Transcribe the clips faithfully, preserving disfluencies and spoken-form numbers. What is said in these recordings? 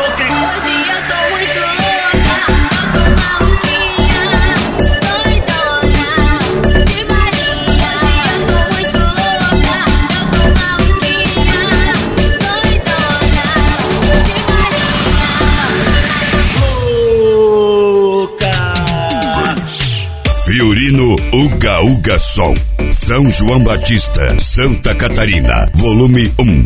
Fiorino Uga Uga Som, São João Batista, Santa Catarina, volume um.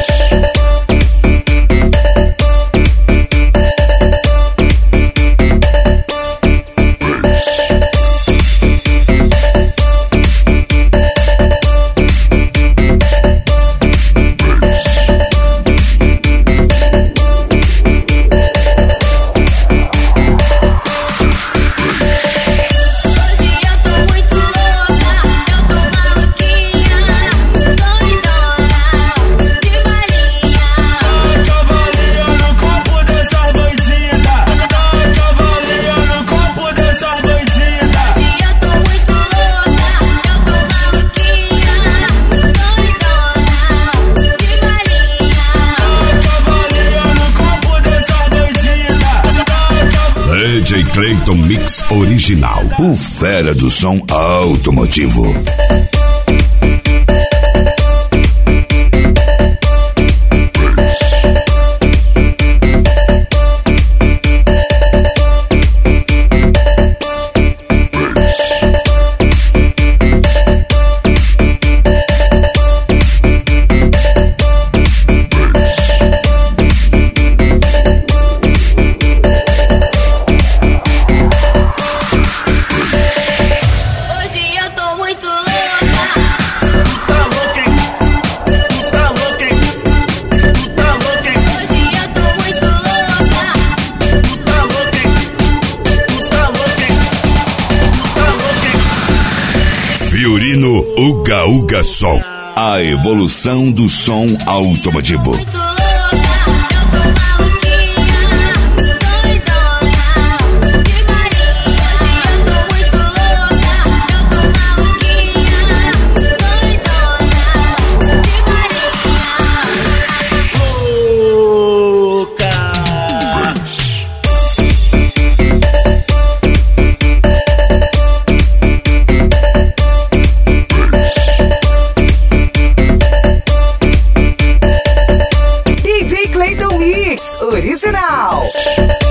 D J Clayton Mix Original, o fera do som automotivo. Fiorino Uga Uga Som, a evolução do som automotivo. D J Clayton Mix Original.